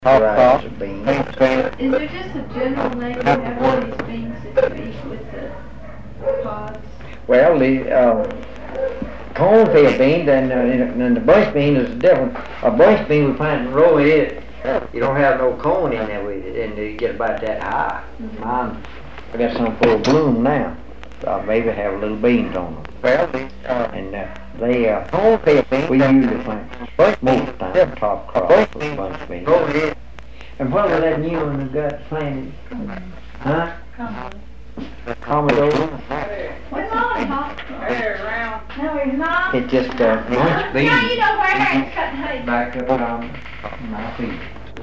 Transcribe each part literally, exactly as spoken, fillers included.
Top cross beans. Is there just a general name you have for these beans that you eat with the pods? Well, the uh, cornfield beans and, uh, and the bunch bean is different. A bunch bean we plant and roll it. You don't have no corn in there with it, and you get about that high. Mm-hmm. Mine, I got some full bloom now. So I maybe have little beans on them. Well, uh, and uh, they uh, cornfield beans we usually plant most of the time top crop with bunch beans. And what was that new one you got planted? Huh? Commodore. What's on top? No, he's not. It just uh, bunch beans. Now you know where it's cutting hay. Back up on my feet.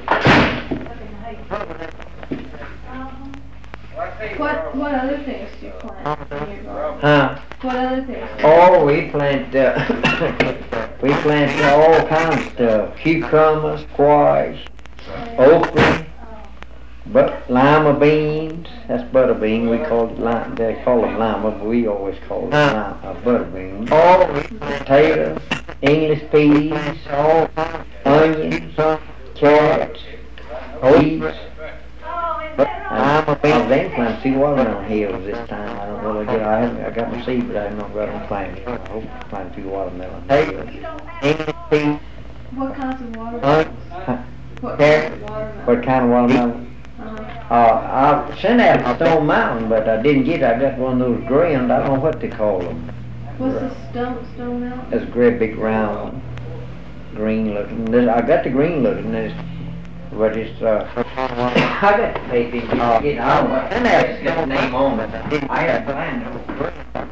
What, what other things do you plant in your garden? Huh? What other things? Oh, we plant, uh, we plant all kinds of stuff. Cucumbers, squash, okra, but lima beans. That's butter bean. We call it lima. They call it lima, but we always call it lima, uh, butter bean. Oh, potatoes, English peas, all onions, carrots, oats. I'm a fan. They plant sea watermelon hills this time. I don't really get. I haven't. I got my seed, but I haven't got them planted. I hope to plant a few watermelon hills. English peas. What kinds of watermelons? Uh, What Carrot. kinds of watermelons? What kind of watermelon? Uh-huh. Uh, I sent out to Stone Mountain, but I didn't get it. I got one of those grand. I don't know what they call them. What's the stone, stone mountain? It's a great big round one. Green looking. This- I got the green looking. This, but it's uh. I got the paper. Uh, get I don't know. And that's got the name on it. I had planned it.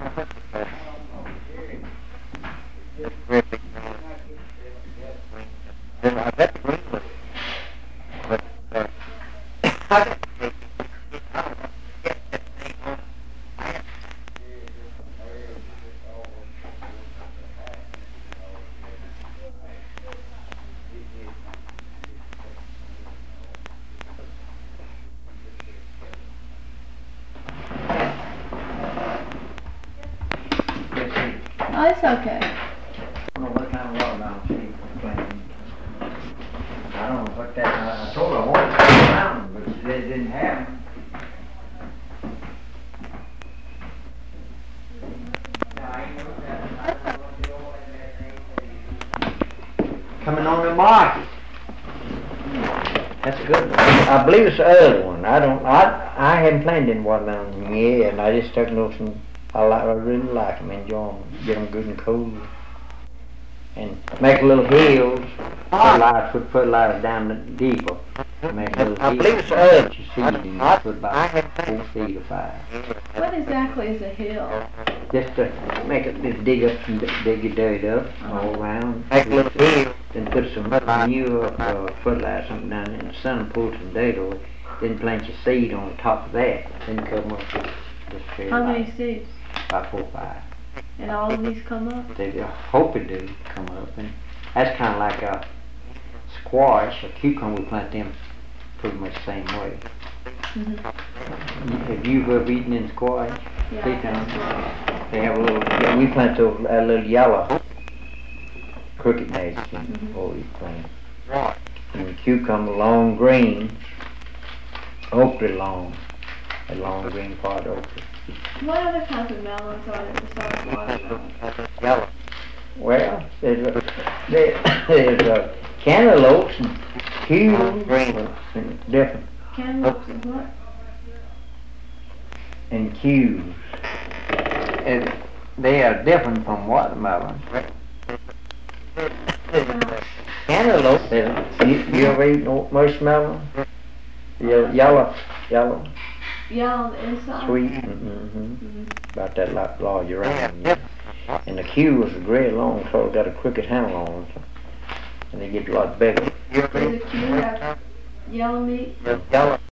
I got the green looking. But uh, I got the paper. Oh, it's okay. I don't know what kind of watermelon seed I'm planting. I don't know what that, I, I told her I wanted to come around, but she said it didn't have them. Coming on the market. That's a good one. I believe it's the other one. I don't, I, I haven't planted any watermelon yet, and I just took notes and I like, I really like them, enjoy them, get them good and cool. And make little hills, fertilize, put fertilizer down the deeper. Make little I hills. believe it's earth. You see, you put about four feet or five. What exactly is a hill? Just to make it, just dig up, and dig your dirt up all around. Make a little hill. Then put some manure, uh, fertilizer, something down in the sun, pull some dirt over. Then plant your seed on top of that. Then cover up with this tree. How many seeds? About four or five. And all of these come up? They I hope it do come up, and that's kind of like a squash, a cucumber. We plant them pretty much the same way. Mm-hmm. Have you ever eaten in squash? Yeah. Pecans? They have a little. Yeah, we plant those a little yellow crooked nose Mhm. before we plant. Right. And the cucumber long green, okra long, a long green part of okra. What other kinds of melons are there besides watermelon? Yellow. Well, there's a, there, there's a cantaloupes and cucumbers Green. and different, Cantaloupes and what? and cues. And they are different from watermelons. Cantaloupe, is- you, you ever eat no marshmallow? Yellow, yellow, yellow, Yellow on the inside? sweet, mm-hmm, Mhm. about that like large Yeah, around. yeah. And the cue is great long, so it's got a crooked handle on it, and they get a lot bigger. You Does the cue have yellow meat? Yellow.